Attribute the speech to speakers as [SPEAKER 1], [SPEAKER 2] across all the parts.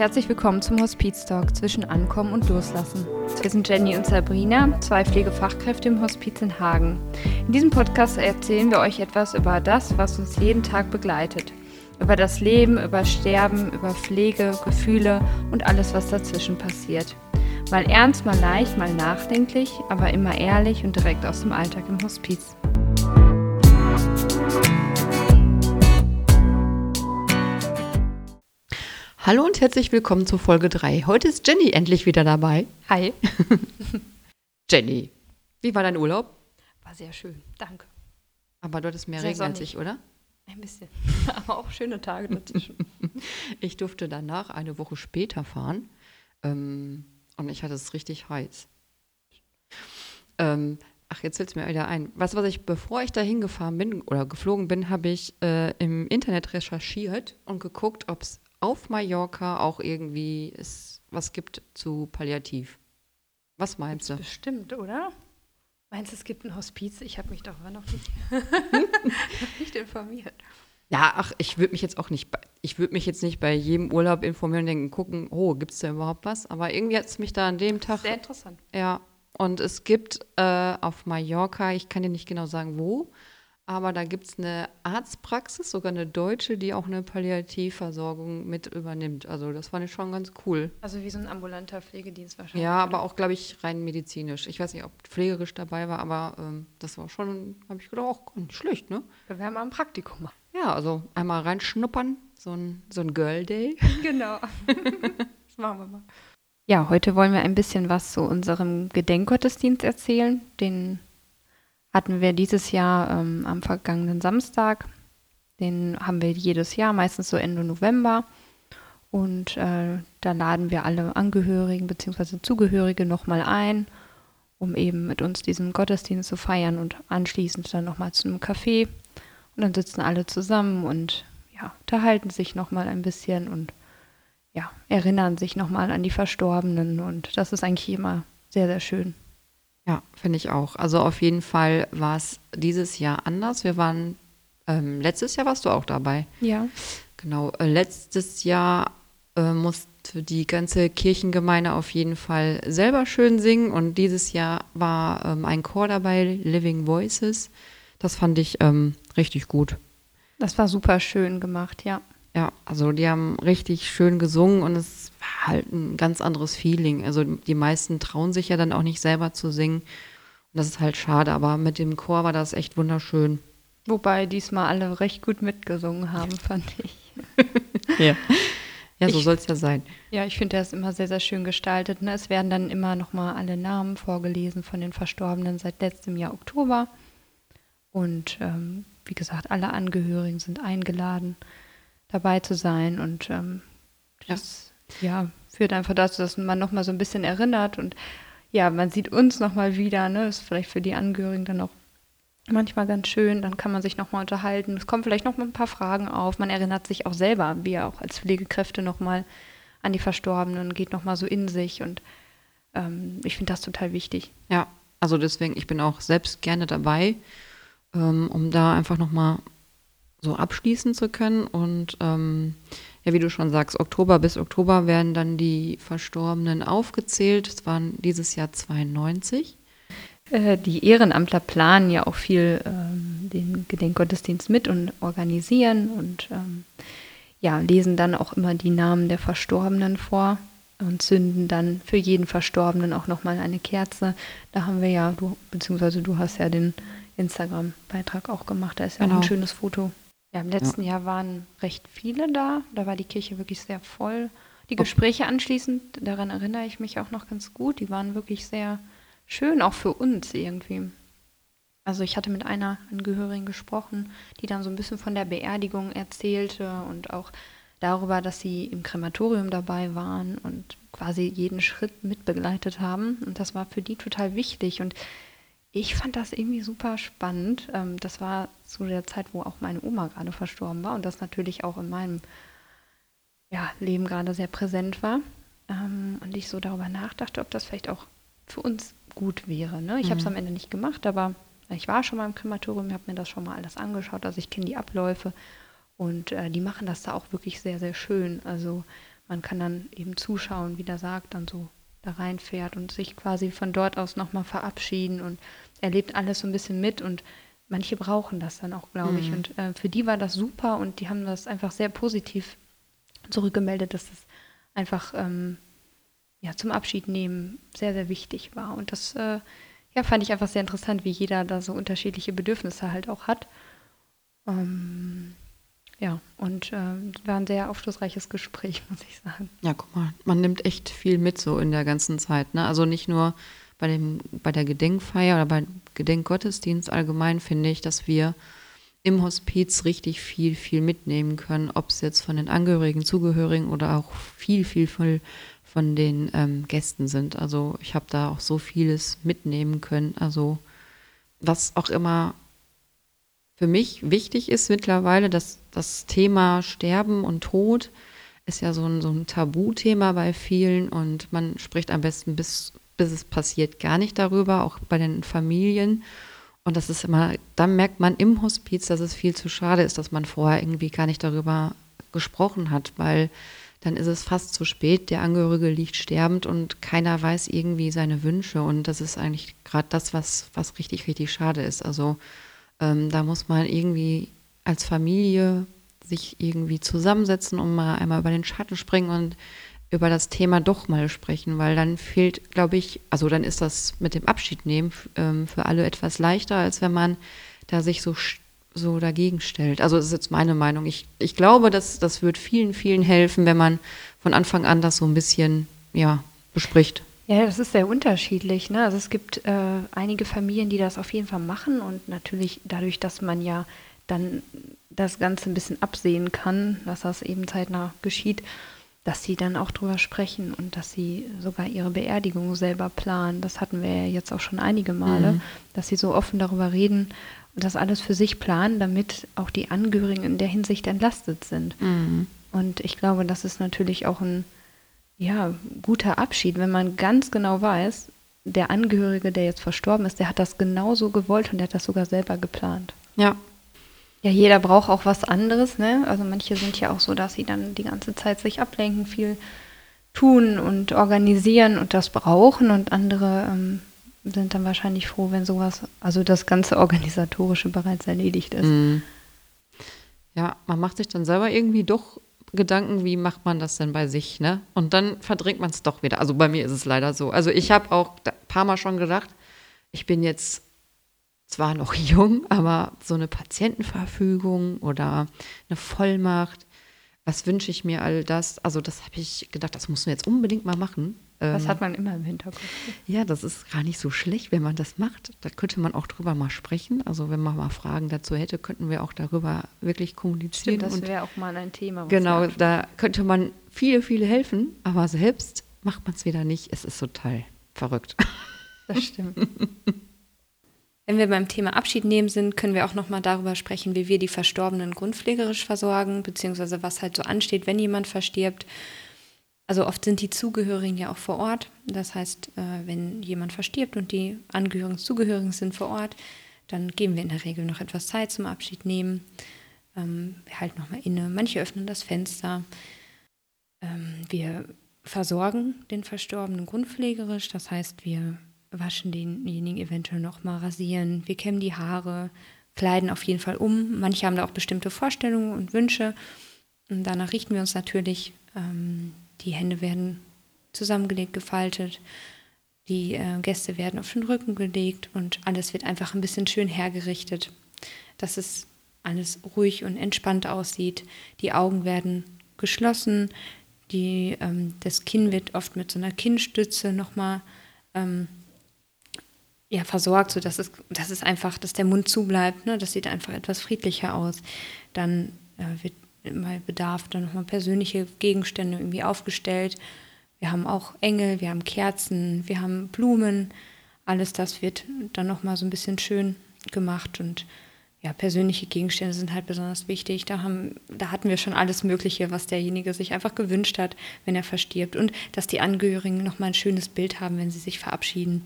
[SPEAKER 1] herzlich willkommen zum Hospiztalk zwischen Ankommen und Loslassen. Wir sind Jenny und Sabrina, 2 Pflegefachkräfte im Hospiz in Hagen. In diesem Podcast erzählen wir euch etwas über das, was uns jeden Tag begleitet. Über das Leben, über Sterben, über Pflege, Gefühle und alles, was dazwischen passiert. Mal ernst, mal leicht, mal nachdenklich, aber immer ehrlich und direkt aus dem Alltag im Hospiz.
[SPEAKER 2] Hallo und herzlich willkommen zur Folge 3. Heute ist Jenny endlich wieder dabei.
[SPEAKER 1] Hi.
[SPEAKER 2] Jenny, wie war dein Urlaub?
[SPEAKER 1] War sehr schön, danke.
[SPEAKER 2] Aber du hattest mehr
[SPEAKER 1] Sehr
[SPEAKER 2] Regen als
[SPEAKER 1] sonnig.
[SPEAKER 2] ich, oder?
[SPEAKER 1] Ein bisschen, aber auch schöne Tage dazwischen.
[SPEAKER 2] Ich durfte danach eine Woche später fahren und ich hatte es richtig heiß. Jetzt fällt es mir wieder ein. Weißt du, bevor ich da hingefahren bin oder geflogen bin, habe ich im Internet recherchiert und geguckt, ob es auf Mallorca auch irgendwie was gibt zu Palliativ. Was meinst du?
[SPEAKER 1] Bestimmt, oder? Meinst du, es gibt ein Hospiz? Ich habe mich darüber noch nicht informiert.
[SPEAKER 2] Ja, ich würde mich jetzt nicht bei jedem Urlaub informieren und denken, gucken, gibt es da überhaupt was? Aber irgendwie hat es mich da an dem Tag.
[SPEAKER 1] Sehr interessant.
[SPEAKER 2] Ja, und es gibt auf Mallorca, ich kann dir nicht genau sagen wo, aber da gibt es eine Arztpraxis, sogar eine deutsche, die auch eine Palliativversorgung mit übernimmt. Also das fand ich schon ganz cool.
[SPEAKER 1] Also wie so ein ambulanter Pflegedienst wahrscheinlich.
[SPEAKER 2] Ja, aber auch, glaube ich, rein medizinisch. Ich weiß nicht, ob pflegerisch dabei war, aber das war schon, habe ich gedacht, auch nicht schlecht, ne?
[SPEAKER 1] Wir werden mal ein Praktikum machen.
[SPEAKER 2] Ja, also einmal reinschnuppern, so ein Girl Day.
[SPEAKER 1] Genau. Das machen wir mal. Ja, heute wollen wir ein bisschen was zu unserem Gedenkgottesdienst erzählen. Den hatten wir dieses Jahr am vergangenen Samstag. Den haben wir jedes Jahr, meistens so Ende November. Und da laden wir alle Angehörigen bzw. Zugehörige nochmal ein, um eben mit uns diesen Gottesdienst zu feiern und anschließend dann nochmal zu einem Café. Und dann sitzen alle zusammen und ja, unterhalten sich nochmal ein bisschen und ja, erinnern sich nochmal an die Verstorbenen. Und das ist eigentlich immer sehr, sehr schön.
[SPEAKER 2] Ja, finde ich auch. Also auf jeden Fall war es dieses Jahr anders. Wir waren, letztes Jahr warst du auch dabei.
[SPEAKER 1] Ja.
[SPEAKER 2] Genau, letztes Jahr musste die ganze Kirchengemeinde auf jeden Fall selber schön singen und dieses Jahr war ein Chor dabei, Living Voices. Das fand ich richtig gut.
[SPEAKER 1] Das war super schön gemacht, ja.
[SPEAKER 2] Ja, also die haben richtig schön gesungen und es war halt ein ganz anderes Feeling. Also die meisten trauen sich ja dann auch nicht selber zu singen. Und das ist halt schade, aber mit dem Chor war das echt wunderschön.
[SPEAKER 1] Wobei diesmal alle recht gut mitgesungen haben, fand ich.
[SPEAKER 2] Ja, so soll es ja sein.
[SPEAKER 1] Ja, ich finde, der ist immer sehr, sehr schön gestaltet. Ne? Es werden dann immer nochmal alle Namen vorgelesen von den Verstorbenen seit letztem Jahr Oktober. Und wie gesagt, alle Angehörigen sind eingeladen, dabei zu sein. Und das führt einfach dazu, dass man nochmal so ein bisschen erinnert. Und ja, man sieht uns nochmal wieder. Ne? Das ist vielleicht für die Angehörigen dann auch manchmal ganz schön. Dann kann man sich nochmal unterhalten. Es kommen vielleicht nochmal ein paar Fragen auf. Man erinnert sich auch selber, wir auch als Pflegekräfte nochmal an die Verstorbenen, geht nochmal so in sich. Und ich finde das total wichtig.
[SPEAKER 2] Ja, also deswegen, ich bin auch selbst gerne dabei, um da einfach nochmal so abschließen zu können. Und wie du schon sagst, Oktober bis Oktober werden dann die Verstorbenen aufgezählt. Es waren dieses Jahr 92.
[SPEAKER 1] Die Ehrenamtler planen ja auch viel den Gedenkgottesdienst mit und organisieren und lesen dann auch immer die Namen der Verstorbenen vor und zünden dann für jeden Verstorbenen auch nochmal eine Kerze. Da haben wir ja, du hast ja den Instagram-Beitrag auch gemacht, da ist ja auch ein schönes Foto. Ja, im letzten Jahr waren recht viele da war die Kirche wirklich sehr voll. Die Gespräche anschließend, daran erinnere ich mich auch noch ganz gut, die waren wirklich sehr schön, auch für uns irgendwie. Also ich hatte mit einer Angehörigen gesprochen, die dann so ein bisschen von der Beerdigung erzählte und auch darüber, dass sie im Krematorium dabei waren und quasi jeden Schritt mitbegleitet haben. Und das war für die total wichtig. Und ich fand das irgendwie super spannend. Das war zu der Zeit, wo auch meine Oma gerade verstorben war und das natürlich auch in meinem Leben gerade sehr präsent war. Und ich so darüber nachdachte, ob das vielleicht auch für uns gut wäre. Ne? Ich habe es am Ende nicht gemacht, aber ich war schon mal im Krematorium, habe mir das schon mal alles angeschaut, also ich kenne die Abläufe und die machen das da auch wirklich sehr, sehr schön. Also man kann dann eben zuschauen, wie der Sarg dann so da reinfährt und sich quasi von dort aus nochmal verabschieden und erlebt alles so ein bisschen mit und manche brauchen das dann auch, glaube ich. Und für die war das super und die haben das einfach sehr positiv zurückgemeldet, dass das einfach zum Abschied nehmen sehr, sehr wichtig war. Und das fand ich einfach sehr interessant, wie jeder da so unterschiedliche Bedürfnisse halt auch hat. War ein sehr aufschlussreiches Gespräch, muss ich sagen.
[SPEAKER 2] Ja, guck mal, man nimmt echt viel mit so in der ganzen Zeit, ne? Also nicht nur bei der Gedenkfeier oder beim Gedenkgottesdienst allgemein finde ich, dass wir im Hospiz richtig viel, viel mitnehmen können, ob es jetzt von den Angehörigen, Zugehörigen oder auch viel, viel von den Gästen sind. Also ich habe da auch so vieles mitnehmen können. Also was auch immer für mich wichtig ist mittlerweile, dass das Thema Sterben und Tod ist ja so ein Tabuthema bei vielen und man spricht am besten bis es passiert gar nicht darüber, auch bei den Familien. Und das ist immer, dann merkt man im Hospiz, dass es viel zu schade ist, dass man vorher irgendwie gar nicht darüber gesprochen hat, weil dann ist es fast zu spät, der Angehörige liegt sterbend und keiner weiß irgendwie seine Wünsche und das ist eigentlich gerade das, was richtig, richtig schade ist. Also da muss man irgendwie als Familie sich irgendwie zusammensetzen und mal einmal über den Schatten springen und über das Thema doch mal sprechen, weil dann fehlt, glaube ich, also dann ist das mit dem Abschied nehmen für alle etwas leichter, als wenn man da sich so dagegen stellt. Also das ist jetzt meine Meinung. Ich glaube, das wird vielen, vielen helfen, wenn man von Anfang an das so ein bisschen, bespricht.
[SPEAKER 1] Ja, das ist sehr unterschiedlich, ne? Also es gibt einige Familien, die das auf jeden Fall machen und natürlich dadurch, dass man ja dann das Ganze ein bisschen absehen kann, dass das eben zeitnah geschieht, dass sie dann auch drüber sprechen und dass sie sogar ihre Beerdigung selber planen. Das hatten wir ja jetzt auch schon einige Male, dass sie so offen darüber reden und das alles für sich planen, damit auch die Angehörigen in der Hinsicht entlastet sind. Und ich glaube, das ist natürlich auch ein guter Abschied, wenn man ganz genau weiß, der Angehörige, der jetzt verstorben ist, der hat das genauso gewollt und der hat das sogar selber geplant.
[SPEAKER 2] Ja.
[SPEAKER 1] Ja, jeder braucht auch was anderes, ne? Also manche sind ja auch so, dass sie dann die ganze Zeit sich ablenken, viel tun und organisieren und das brauchen und andere sind dann wahrscheinlich froh, wenn sowas, also das ganze Organisatorische bereits erledigt ist.
[SPEAKER 2] Ja, man macht sich dann selber irgendwie doch Gedanken, wie macht man das denn bei sich, ne? Und dann verdrängt man es doch wieder. Also bei mir ist es leider so. Also ich habe auch ein paar Mal schon gedacht, ich bin jetzt zwar noch jung, aber so eine Patientenverfügung oder eine Vollmacht, was wünsche ich mir all das? Also das habe ich gedacht, das muss man jetzt unbedingt mal machen.
[SPEAKER 1] Das hat man immer im Hinterkopf.
[SPEAKER 2] Ja, das ist gar nicht so schlecht, wenn man das macht. Da könnte man auch drüber mal sprechen. Also wenn man mal Fragen dazu hätte, könnten wir auch darüber wirklich kommunizieren.
[SPEAKER 1] Stimmt, das wäre auch mal ein Thema.
[SPEAKER 2] Genau, da könnte man viele, viele helfen, aber selbst macht man es wieder nicht. Es ist total verrückt.
[SPEAKER 1] Das stimmt. Wenn wir beim Thema Abschied nehmen sind, können wir auch noch mal darüber sprechen, wie wir die Verstorbenen grundpflegerisch versorgen, beziehungsweise was halt so ansteht, wenn jemand verstirbt. Also oft sind die Zugehörigen ja auch vor Ort. Das heißt, wenn jemand verstirbt und die Zugehörigen sind vor Ort, dann geben wir in der Regel noch etwas Zeit zum Abschied nehmen. Wir halten noch mal inne. Manche öffnen das Fenster. Wir versorgen den Verstorbenen grundpflegerisch. Das heißt, wir waschen denjenigen eventuell noch mal, rasieren. Wir kämmen die Haare, kleiden auf jeden Fall um. Manche haben da auch bestimmte Vorstellungen und Wünsche. Und danach richten wir uns natürlich. Die Hände werden zusammengelegt, gefaltet. Die Gäste werden auf den Rücken gelegt und alles wird einfach ein bisschen schön hergerichtet, dass es alles ruhig und entspannt aussieht. Die Augen werden geschlossen. Das Kinn wird oft mit so einer Kinnstütze nochmal versorgt, sodass es einfach, dass der Mund zubleibt. Ne? Das sieht einfach etwas friedlicher aus. Dann wird bei Bedarf dann nochmal persönliche Gegenstände irgendwie aufgestellt. Wir haben auch Engel, wir haben Kerzen, wir haben Blumen. Alles das wird dann nochmal so ein bisschen schön gemacht und ja, persönliche Gegenstände sind halt besonders wichtig. Da hatten wir schon alles Mögliche, was derjenige sich einfach gewünscht hat, wenn er verstirbt. Und dass die Angehörigen nochmal ein schönes Bild haben, wenn sie sich verabschieden.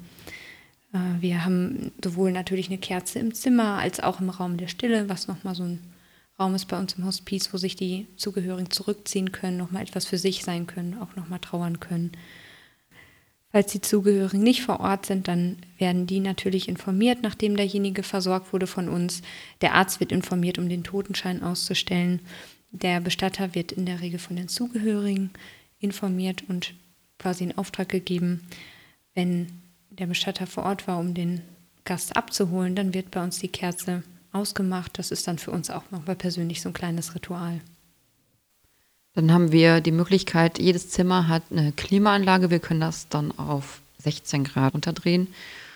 [SPEAKER 1] Wir haben sowohl natürlich eine Kerze im Zimmer als auch im Raum der Stille, was nochmal so ein Raum ist bei uns im Hospiz, wo sich die Zugehörigen zurückziehen können, nochmal etwas für sich sein können, auch nochmal trauern können. Falls die Zugehörigen nicht vor Ort sind, dann werden die natürlich informiert, nachdem derjenige versorgt wurde von uns. Der Arzt wird informiert, um den Totenschein auszustellen. Der Bestatter wird in der Regel von den Zugehörigen informiert und quasi in Auftrag gegeben. Wenn der Bestatter vor Ort war, um den Gast abzuholen, dann wird bei uns die Kerze ausgemacht. Das ist dann für uns auch nochmal persönlich so ein kleines Ritual.
[SPEAKER 2] Dann haben wir die Möglichkeit, jedes Zimmer hat eine Klimaanlage. Wir können das dann auf 16 Grad runterdrehen.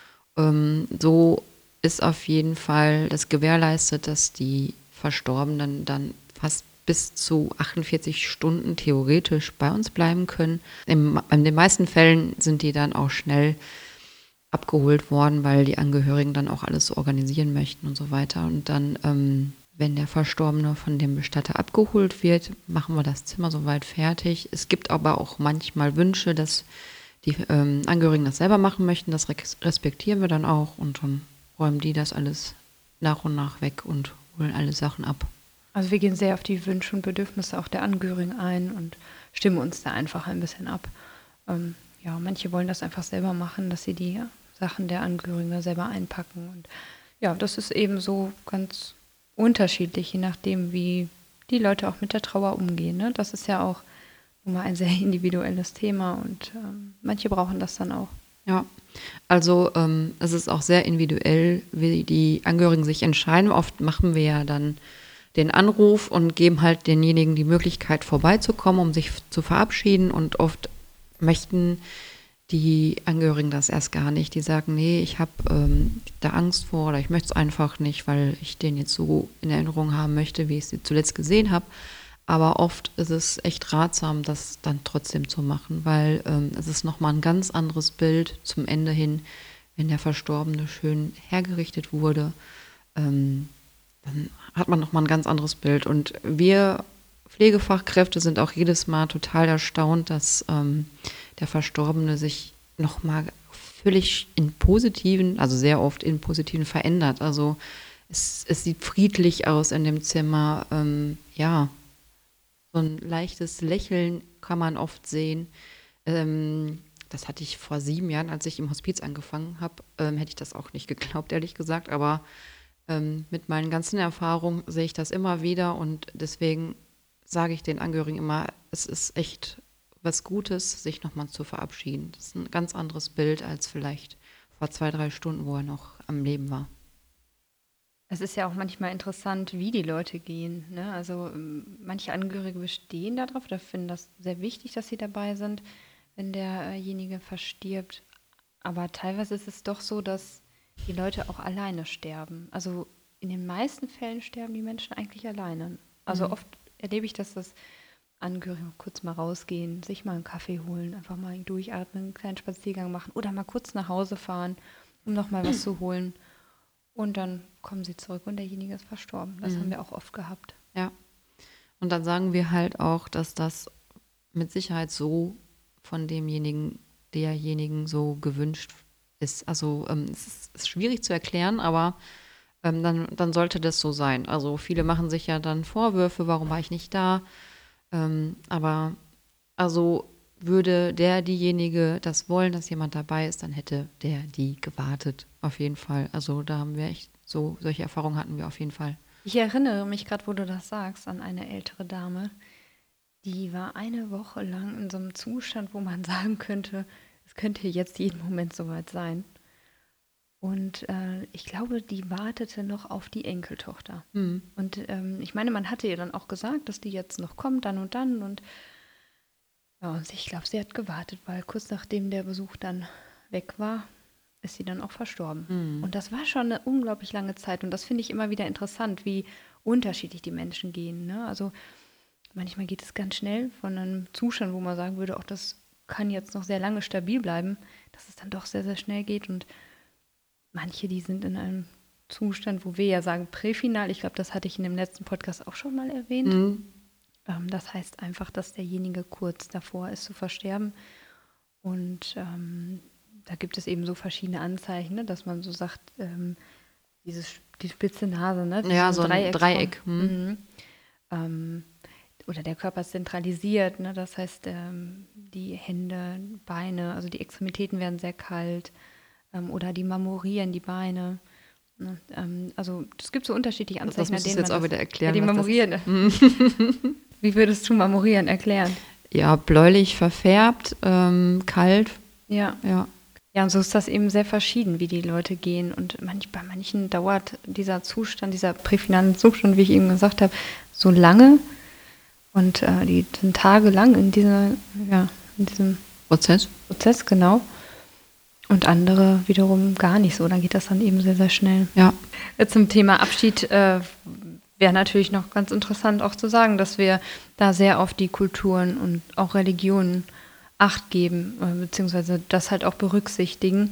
[SPEAKER 2] So ist auf jeden Fall das gewährleistet, dass die Verstorbenen dann fast bis zu 48 Stunden theoretisch bei uns bleiben können. In den meisten Fällen sind die dann auch schnell abgeholt worden, weil die Angehörigen dann auch alles so organisieren möchten und so weiter. Und dann, wenn der Verstorbene von dem Bestatter abgeholt wird, machen wir das Zimmer soweit fertig. Es gibt aber auch manchmal Wünsche, dass die Angehörigen das selber machen möchten. Das respektieren wir dann auch und dann räumen die das alles nach und nach weg und holen alle Sachen ab.
[SPEAKER 1] Also wir gehen sehr auf die Wünsche und Bedürfnisse auch der Angehörigen ein und stimmen uns da einfach ein bisschen ab. Ja, manche wollen das einfach selber machen, dass sie die Sachen der Angehörigen da selber einpacken. Und ja, das ist eben so ganz unterschiedlich, je nachdem, wie die Leute auch mit der Trauer umgehen. Ne? Das ist ja auch immer ein sehr individuelles Thema und manche brauchen das dann auch.
[SPEAKER 2] Ja, also es ist auch sehr individuell, wie die Angehörigen sich entscheiden. Oft machen wir ja dann den Anruf und geben halt denjenigen die Möglichkeit, vorbeizukommen, um sich zu verabschieden. Und oft möchten die Angehörigen das erst gar nicht. Die sagen, nee, ich habe da Angst vor oder ich möchte es einfach nicht, weil ich den jetzt so in Erinnerung haben möchte, wie ich sie zuletzt gesehen habe. Aber oft ist es echt ratsam, das dann trotzdem zu machen, weil es ist nochmal ein ganz anderes Bild zum Ende hin, wenn der Verstorbene schön hergerichtet wurde. Dann hat man nochmal ein ganz anderes Bild. Und wir Pflegefachkräfte sind auch jedes Mal total erstaunt, dass der Verstorbene sich nochmal völlig in positiven, also sehr oft in positiven verändert. Also es sieht friedlich aus in dem Zimmer. Ja, so ein leichtes Lächeln kann man oft sehen. Das hatte ich vor 7 Jahren, als ich im Hospiz angefangen habe, hätte ich das auch nicht geglaubt, ehrlich gesagt. Aber mit meinen ganzen Erfahrungen sehe ich das immer wieder und deswegen sage ich den Angehörigen immer, es ist echt was Gutes, sich nochmal zu verabschieden. Das ist ein ganz anderes Bild als vielleicht vor 2, 3 Stunden, wo er noch am Leben war.
[SPEAKER 1] Es ist ja auch manchmal interessant, wie die Leute gehen. Ne? Also manche Angehörige bestehen darauf oder finden das sehr wichtig, dass sie dabei sind, wenn derjenige verstirbt. Aber teilweise ist es doch so, dass die Leute auch alleine sterben. Also in den meisten Fällen sterben die Menschen eigentlich alleine. Also oft erlebe ich, dass das Angehörige kurz mal rausgehen, sich mal einen Kaffee holen, einfach mal durchatmen, einen kleinen Spaziergang machen oder mal kurz nach Hause fahren, um noch mal was zu holen. Und dann kommen sie zurück und derjenige ist verstorben. Das haben wir auch oft gehabt.
[SPEAKER 2] Ja. Und dann sagen wir halt auch, dass das mit Sicherheit so von derjenigen so gewünscht ist. Also es ist schwierig zu erklären, aber dann sollte das so sein. Also viele machen sich ja dann Vorwürfe, warum war ich nicht da? Aber also würde diejenige das wollen, dass jemand dabei ist, dann hätte die gewartet, auf jeden Fall. Also da haben wir echt solche Erfahrungen hatten wir auf jeden Fall.
[SPEAKER 1] Ich erinnere mich gerade, wo du das sagst, an eine ältere Dame, die war eine Woche lang in so einem Zustand, wo man sagen könnte, es könnte jetzt jeden Moment soweit sein. Und ich glaube, die wartete noch auf die Enkeltochter. Und ich meine, man hatte ihr dann auch gesagt, dass die jetzt noch kommt, dann und dann. Und ja, und ich glaube, sie hat gewartet, weil kurz nachdem der Besuch dann weg war, ist sie dann auch verstorben. Und das war schon eine unglaublich lange Zeit. Und das finde ich immer wieder interessant, wie unterschiedlich die Menschen gehen. Ne? Also manchmal geht es ganz schnell von einem Zustand, wo man sagen würde, auch das kann jetzt noch sehr lange stabil bleiben, dass es dann doch sehr, sehr schnell geht. Und manche, die sind in einem Zustand, wo wir ja sagen präfinal. Ich glaube, das hatte ich in dem letzten Podcast auch schon mal erwähnt. Das heißt einfach, dass derjenige kurz davor ist zu versterben. Und da gibt es eben so verschiedene Anzeichen, ne, dass man so sagt, die spitze Nase, ne?
[SPEAKER 2] Ja, so ein Dreieck.
[SPEAKER 1] oder der Körper ist zentralisiert, ne? Das heißt, die Hände, Beine, also die Extremitäten werden sehr kalt oder die marmorieren die Beine. Ne? Also es gibt so unterschiedliche Anzeichen,
[SPEAKER 2] das musst du jetzt auch wieder erklären.
[SPEAKER 1] Ja, die marmorieren. Wie würdest du marmorieren erklären?
[SPEAKER 2] Ja, bläulich verfärbt, kalt.
[SPEAKER 1] Ja. Ja, und so ist das eben sehr verschieden, wie die Leute gehen. Und bei manchen dauert dieser Zustand, dieser präfinalen Zustand, wie ich eben gesagt habe, so lange. Und die sind tagelang in diesem Prozess, genau. Und andere wiederum gar nicht so. Dann geht das dann eben sehr, sehr schnell.
[SPEAKER 2] Ja.
[SPEAKER 1] Zum Thema Abschied wäre natürlich noch ganz interessant auch zu sagen, dass wir da sehr auf die Kulturen und auch Religionen Acht geben, beziehungsweise das halt auch berücksichtigen.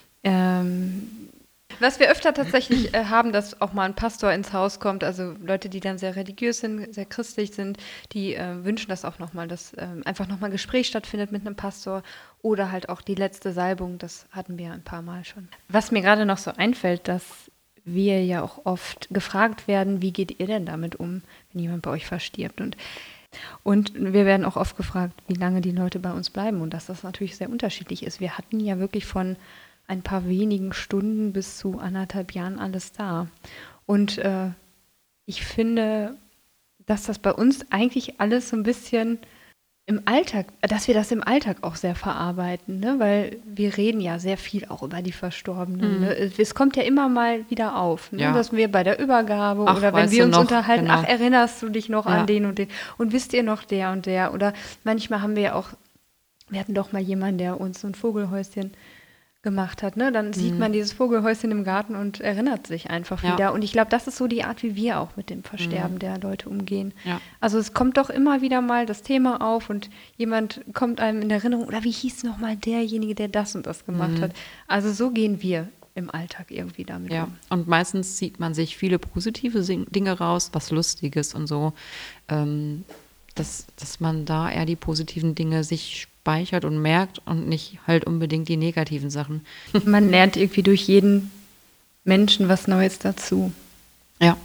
[SPEAKER 1] Was wir öfter tatsächlich haben, dass auch mal ein Pastor ins Haus kommt, also Leute, die dann sehr religiös sind, sehr christlich sind, die wünschen das auch nochmal, dass einfach nochmal ein Gespräch stattfindet mit einem Pastor oder halt auch die letzte Salbung, das hatten wir ein paar Mal schon. Was mir gerade noch so einfällt, dass wir ja auch oft gefragt werden, wie geht ihr denn damit um, wenn jemand bei euch verstirbt? Und wir werden auch oft gefragt, wie lange die Leute bei uns bleiben und dass das natürlich sehr unterschiedlich ist. Wir hatten ja wirklich von ein paar wenigen Stunden bis zu 1,5 Jahren alles da. Und ich finde, dass das bei uns eigentlich alles so ein bisschen im Alltag, dass wir das im Alltag auch sehr verarbeiten, ne? Weil wir reden ja sehr viel auch über die Verstorbenen. Ne? Es kommt ja immer mal wieder auf, ne? Dass wir bei der Übergabe oder wenn wir uns unterhalten, genau. Erinnerst du dich noch an den und den und wisst ihr noch der und der? Oder manchmal haben wir ja auch, wir hatten doch mal jemanden, der uns so ein Vogelhäuschen gemacht hat, ne? Dann sieht man dieses Vogelhäuschen im Garten und erinnert sich einfach wieder. Und ich glaube, das ist so die Art, wie wir auch mit dem Versterben der Leute umgehen. Ja. Also es kommt doch immer wieder mal das Thema auf und jemand kommt einem in Erinnerung, oder wie hieß nochmal derjenige, der das und das gemacht hat. Also so gehen wir im Alltag irgendwie damit um.
[SPEAKER 2] Und meistens zieht man sich viele positive Dinge raus, was Lustiges und so, dass man da eher die positiven Dinge sich speichert und merkt und nicht halt unbedingt die negativen Sachen.
[SPEAKER 1] Man lernt irgendwie durch jeden Menschen was Neues dazu.
[SPEAKER 2] Ja.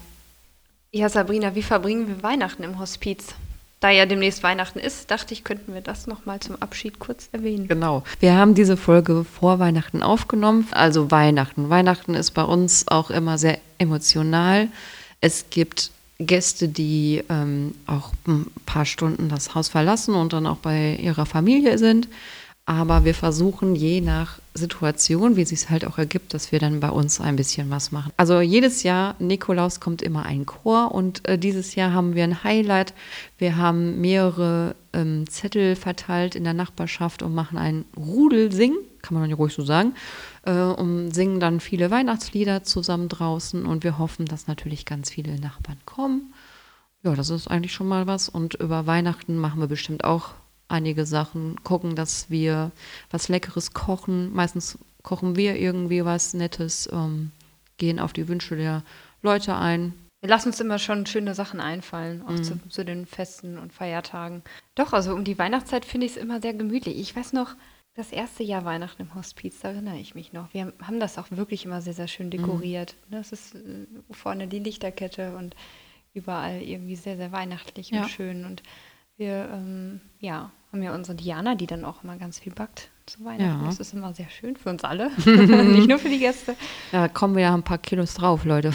[SPEAKER 1] Ja, Sabrina, wie verbringen wir Weihnachten im Hospiz? Da ja demnächst Weihnachten ist, dachte ich, könnten wir das nochmal zum Abschied kurz erwähnen.
[SPEAKER 2] Genau. Wir haben diese Folge vor Weihnachten aufgenommen. Also Weihnachten. Weihnachten ist bei uns auch immer sehr emotional. Es gibt Gäste, die auch ein paar Stunden das Haus verlassen und dann auch bei ihrer Familie sind. Aber wir versuchen je nach Situation, wie es sich halt auch ergibt, dass wir dann bei uns ein bisschen was machen. Also jedes Jahr, Nikolaus, kommt immer ein Chor und dieses Jahr haben wir ein Highlight. Wir haben mehrere Zettel verteilt in der Nachbarschaft und machen ein Rudelsingen, kann man ja ruhig so sagen, und singen dann viele Weihnachtslieder zusammen draußen und wir hoffen, dass natürlich ganz viele Nachbarn kommen. Ja, das ist eigentlich schon mal was und über Weihnachten machen wir bestimmt auch einige Sachen, gucken, dass wir was Leckeres kochen. Meistens kochen wir irgendwie was Nettes, gehen auf die Wünsche der Leute ein.
[SPEAKER 1] Wir lassen uns immer schon schöne Sachen einfallen, auch zu den Festen und Feiertagen. Doch, also um die Weihnachtszeit finde ich es immer sehr gemütlich. Ich weiß noch, das erste Jahr Weihnachten im Hospiz, da erinnere ich mich noch. Wir haben das auch wirklich immer sehr, sehr schön dekoriert. Das ist vorne die Lichterkette und überall irgendwie sehr, sehr weihnachtlich und schön. Und wir haben ja unsere Diana, die dann auch immer ganz viel backt zu Weihnachten. Das ist immer sehr schön für uns alle, nicht nur für die Gäste.
[SPEAKER 2] Ja, da kommen wir ja ein paar Kilos drauf, Leute.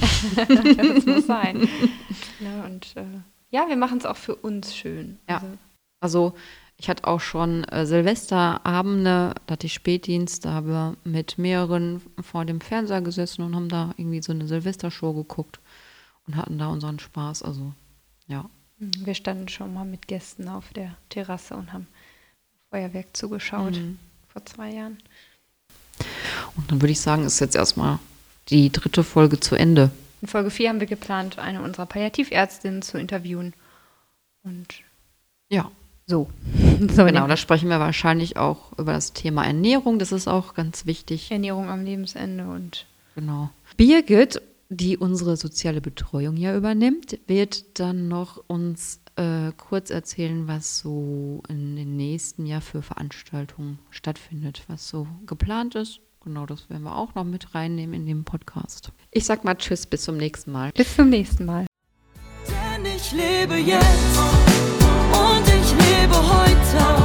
[SPEAKER 1] Das muss sein. Ja, und wir machen es auch für uns schön.
[SPEAKER 2] Ja, also ich hatte auch schon Silvesterabende, da hatte ich Spätdienst, da haben wir mit mehreren vor dem Fernseher gesessen und haben da irgendwie so eine Silvestershow geguckt und hatten da unseren Spaß, also ja.
[SPEAKER 1] Wir standen schon mal mit Gästen auf der Terrasse und haben Feuerwerk zugeschaut vor 2 Jahren.
[SPEAKER 2] Und dann würde ich sagen, ist jetzt erstmal die 3. Folge zu Ende.
[SPEAKER 1] In Folge 4 haben wir geplant, eine unserer Palliativärztinnen zu interviewen. Und
[SPEAKER 2] ja.
[SPEAKER 1] So
[SPEAKER 2] genau, da sprechen wir wahrscheinlich auch über das Thema Ernährung. Das ist auch ganz wichtig.
[SPEAKER 1] Ernährung am Lebensende und
[SPEAKER 2] genau. Birgit, die unsere soziale Betreuung ja übernimmt, wird dann noch uns kurz erzählen, was so in den nächsten Jahr für Veranstaltungen stattfindet, was so geplant ist. Genau, das werden wir auch noch mit reinnehmen in den Podcast. Ich sag mal Tschüss, bis zum nächsten Mal.
[SPEAKER 1] Bis zum nächsten Mal.
[SPEAKER 3] Denn ich Ich lebe jetzt und ich lebe heute.